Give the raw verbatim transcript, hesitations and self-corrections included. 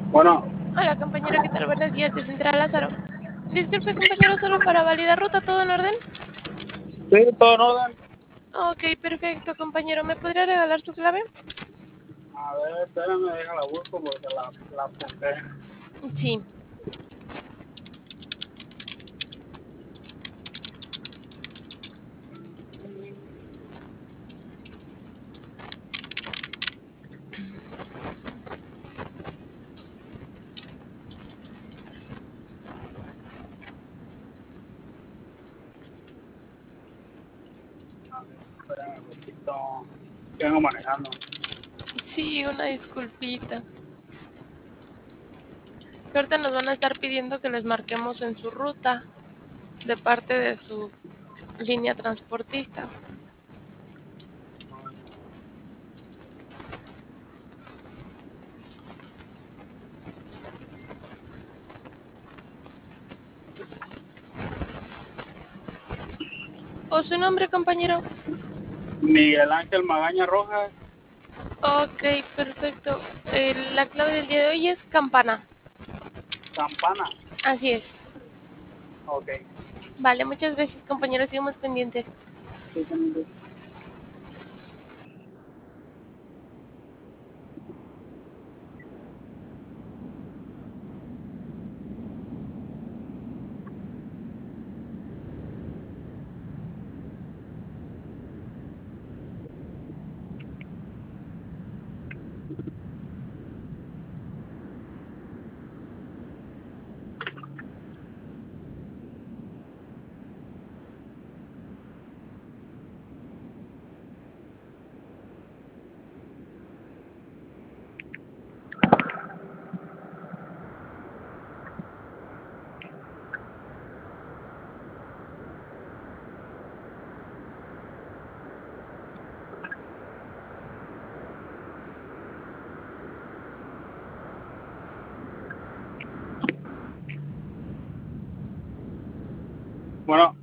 Bueno, Hola compañero, ¿qué tal? Buenos días de Central Lázaro. Disculpe compañero, solo para validar ruta, ¿todo en orden? sí, todo en orden. Ok, perfecto compañero, ¿me podría regalar su clave? A ver, espérame, deja la busco porque la, la apunté. Sí. Espérame un poquito. Vengo manejando. Sí, una disculpita. Que ahorita nos van a estar pidiendo que les marquemos en su ruta de parte de su línea transportista. ¿O su nombre, compañero? Miguel Ángel Magaña Rojas, Ok, perfecto. Eh, la clave del día de hoy es campana. Campana. Así es. Ok. Vale, muchas gracias compañero, seguimos pendientes. Sí, también. Bueno,